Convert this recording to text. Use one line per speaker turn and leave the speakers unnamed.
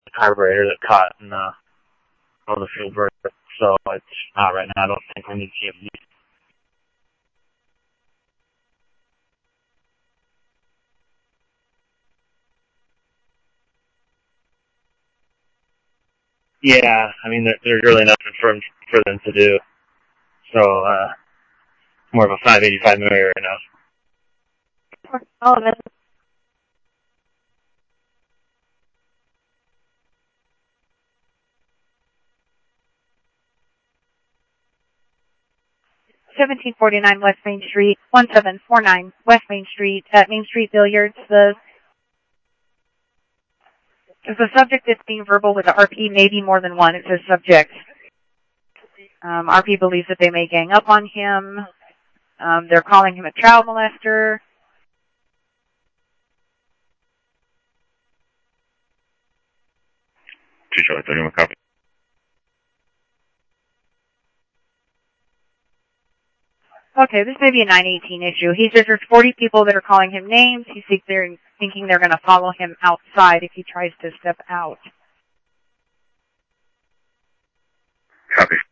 carburetor that caught in the fuel burst. So it's not right now. I don't think we need to see it. Yeah, I mean, there's really nothing for them to do. So, more of a 585 millimeter right now.
Oh, that's 1749 West Main Street, 1749 West Main Street at Main Street Billiards. The subject that's being verbal with the RP may be more than one. It says subject. RP believes that they may gang up on him. They're calling him a child molester.
Charlie 31 copy.
Okay, this may be a 918 issue. He says there's 40 people that are calling him names. He's thinking they're going to follow him outside if he tries to step out.
Copy.